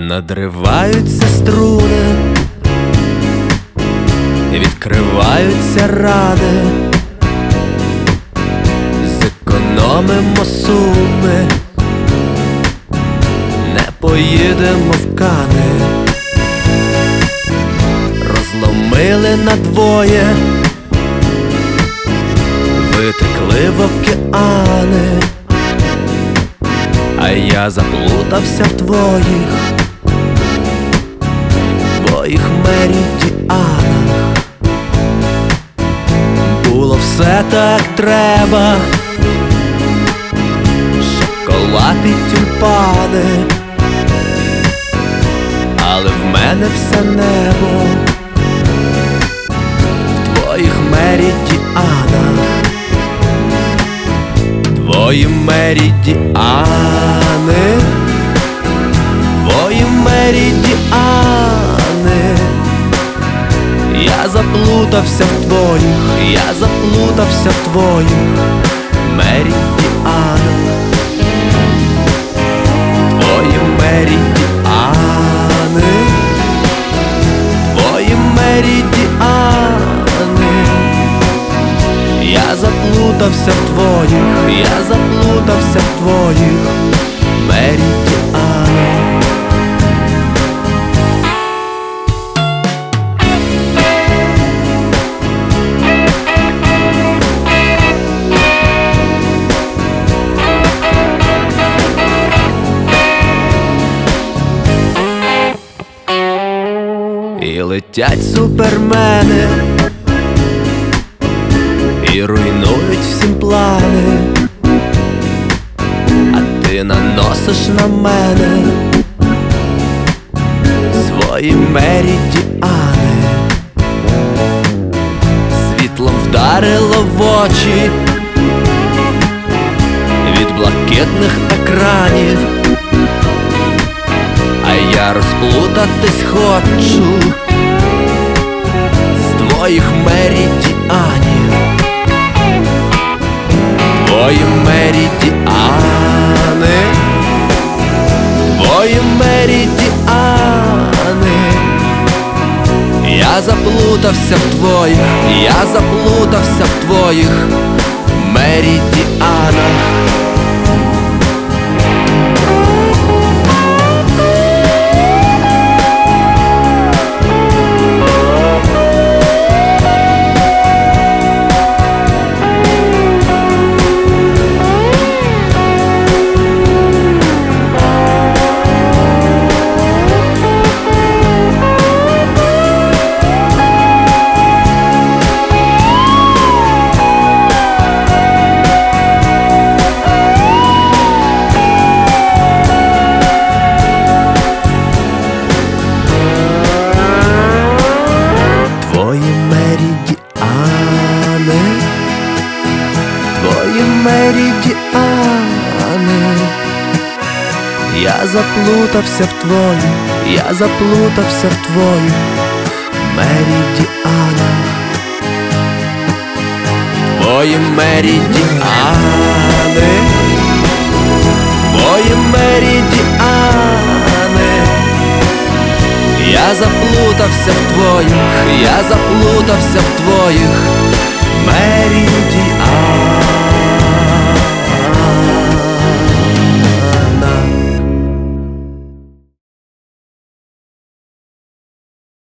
Надриваються струни, відкриваються рани, зекономимо суми, не поїдемо в Кани. Розломили надвоє, витекли в океани, а я заплутався в твоїх меридіанах. Було все так треба, шоколад і тюльпани, але в мене все небо в твоїх меридіанах. Твої меридіани, твої меридіани. Я заплутався в твоїх, я заплутався в твоїх меридіанах. Твої меридіани, твої меридіани. Я заплутався в твоїх, я заплутався в твоїх меридіанах. І летять супермени, і руйнують всім плани, а ти наносиш на мене свої меридіани. Світлом вдарило в очі від блакитних екранів, а я розплутатись хочу з твоїх меридіанів. Твої меридіани, твої меридіани. Я заплутався в твоїх, я заплутався в твоїх меридіанах. Твої меридіани. Я заплутався в твоїх, я заплутався в твоїх меридіанах. Твої меридіани, твої меридіани. Я заплутався в твоїх, я заплутався в твоїх меридіанах.